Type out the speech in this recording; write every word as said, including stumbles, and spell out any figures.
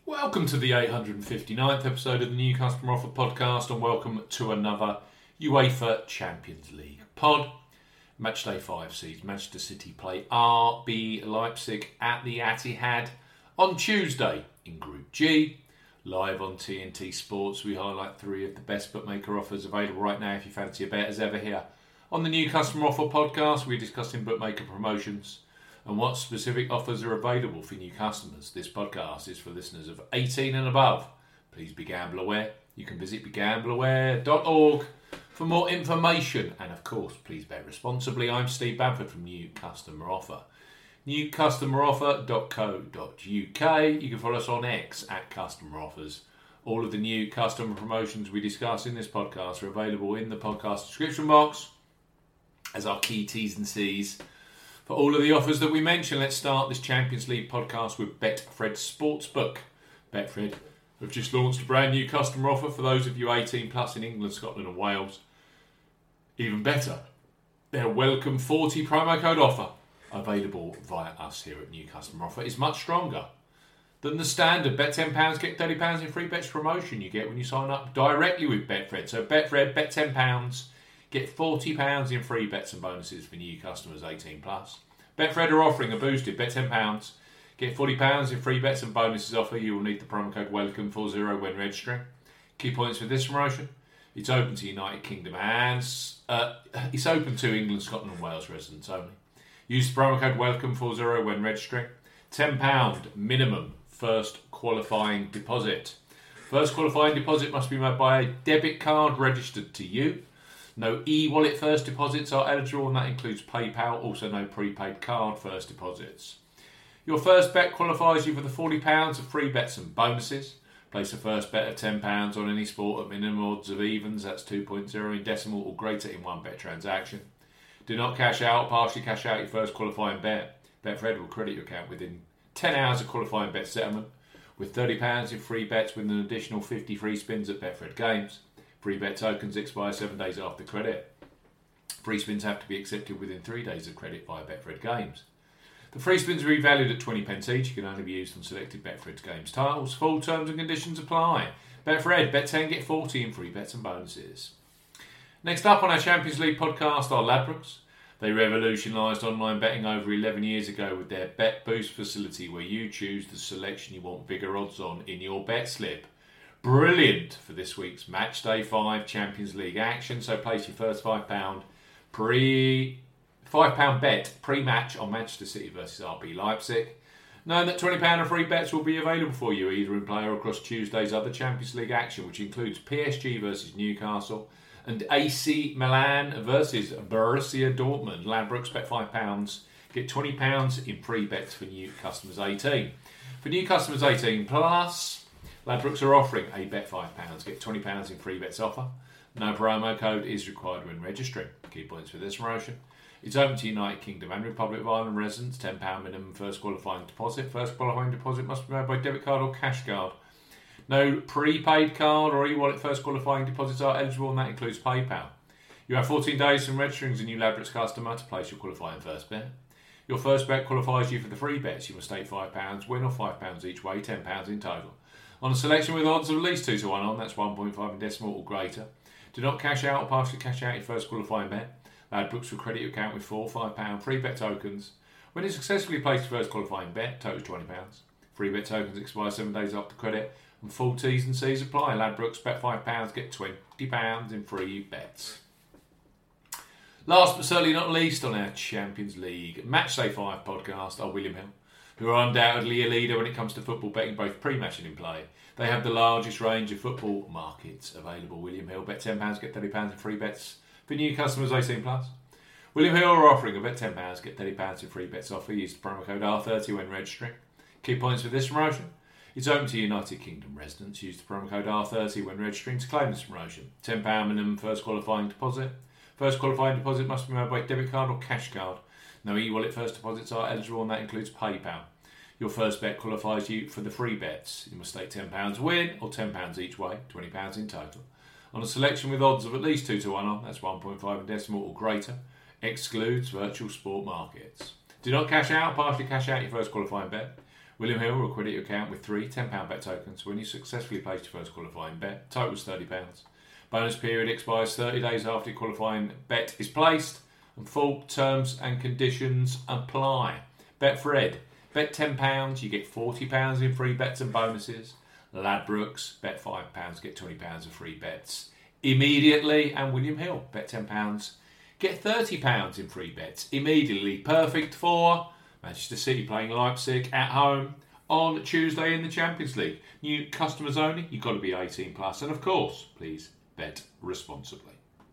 Welcome to the eight hundred fifty-ninth episode of the New Customer Offer podcast, and welcome to another UEFA Champions League pod. Matchday five sees Manchester City play R B Leipzig at the Etihad on Tuesday in Group G. Live on T N T Sports, we highlight three of the best bookmaker offers available right now if you fancy a bet. As ever here on the New Customer Offer podcast, we're discussing bookmaker promotions and what specific offers are available for new customers. This podcast is for listeners of eighteen and above. Please be gamble aware. You can visit be gamble aware dot org for more information. And of course, please bet responsibly. I'm Steve Bamford from New Customer Offer. new customer offer dot co dot uk. You can follow us on X at Customer Offers. All of the new customer promotions we discuss in this podcast are available in the podcast description box as our key T's and C's. For all of the offers that we mentioned, let's start this Champions League podcast with Betfred Sportsbook. Betfred have just launched a brand new customer offer for those of you eighteen plus in England, Scotland and Wales. Even better, their welcome forty promo code offer available via us here at New Customer Offer is much stronger than the standard bet ten pounds, get thirty pounds in free bets promotion you get when you sign up directly with Betfred. So Betfred, bet ten pounds, get forty pounds in free bets and bonuses for new customers eighteen plus. Betfred are offering a boosted bet ten pounds, get forty pounds in free bets and bonuses offer. You will need the promo code welcome forty when registering. Key points for this promotion: it's open to United Kingdom and uh, it's open to England, Scotland and Wales residents only. Use the promo code welcome forty when registering. ten pounds minimum first qualifying deposit. First qualifying deposit must be made by a debit card registered to you. No e-wallet first deposits are eligible, and that includes PayPal. Also no prepaid card first deposits. Your first bet qualifies you for the forty pounds of free bets and bonuses. Place a first bet of ten pounds on any sport at minimum odds of evens, that's two point oh in decimal or greater in one bet transaction. Do not cash out, partially cash out your first qualifying bet. Betfred will credit your account within ten hours of qualifying bet settlement, with thirty pounds in free bets with an additional fifty free spins at Betfred Games. Free bet tokens expire seven days after credit. Free spins have to be accepted within three days of credit via Betfred Games. The free spins are revalued at twenty pence each. You can only be used on selected Betfred Games titles. Full terms and conditions apply. Betfred, bet ten, get forty in free bets and bonuses. Next up on our Champions League podcast are Ladbrokes. They revolutionised online betting over eleven years ago with their Bet Boost facility, where you choose the selection you want bigger odds on in your bet slip. Brilliant for this week's Matchday five Champions League action. So place your first five pounds pre five pound bet pre-match on Manchester City versus R B Leipzig, knowing that twenty pounds of free bets will be available for you either in play or across Tuesday's other Champions League action, which includes P S G versus Newcastle and A C Milan versus Borussia Dortmund. Ladbrokes, bet five pounds, get twenty pounds in free bets for new customers eighteen. For new customers eighteen plus, Ladbrokes are offering a bet five pounds, get twenty pounds in free bets offer. No promo code is required when registering. Key points for this promotion: it's open to United Kingdom and Republic of Ireland residents. ten pounds minimum first qualifying deposit. First qualifying deposit must be made by debit card or cash card. No prepaid card or e-wallet first qualifying deposits are eligible, and that includes PayPal. You have fourteen days from registering as a new Ladbrokes customer to place your qualifying first bet. Your first bet qualifies you for the free bets. You must stake five pounds, win or five pounds each way, ten pounds in total. On a selection with odds of at least two to one on, that's one point five in decimal or greater. Do not cash out or partially cash out your first qualifying bet. Ladbrokes will credit your account with four five pound free bet tokens. When you successfully place your first qualifying bet, totals twenty pounds. Free bet tokens expire seven days after credit, and full T's and C's apply. Ladbrokes, bet five pounds, get twenty pounds in free bets. Last but certainly not least on our Champions League Matchday five podcast are William Hill, who are undoubtedly a leader when it comes to football betting, both pre-match and in play. They have the largest range of football markets available. William Hill, bet ten pounds, get thirty pounds in free bets for new customers eighteen plus. William Hill are offering a bet ten pounds, get thirty pounds in free bets offer. Use the promo code R thirty when registering. Key points for this promotion: it's open to United Kingdom residents. Use the promo code R thirty when registering to claim this promotion. ten pounds minimum first qualifying deposit. First qualifying deposit must be made by debit card or cash card. No e-wallet first deposits are eligible, and that includes PayPal. Your first bet qualifies you for the free bets. You must stake ten pounds win or ten pounds each way, twenty pounds in total. On a selection with odds of at least two to one on, that's one point five in decimal or greater, excludes virtual sport markets. Do not cash out, partially cash out your first qualifying bet. William Hill will credit your account with three ten pound bet tokens when you successfully place your first qualifying bet. Total's thirty pounds. Bonus period expires thirty days after your qualifying bet is placed, and full terms and conditions apply. Betfred. Bet ten pounds, you get forty pounds in free bets and bonuses. Ladbrokes, bet five pounds, get twenty pounds of free bets immediately. And William Hill, bet ten pounds, get thirty pounds in free bets immediately. Perfect for Manchester City playing Leipzig at home on Tuesday in the Champions League. New customers only, you've got to be eighteen plus. And of course, please bet responsibly.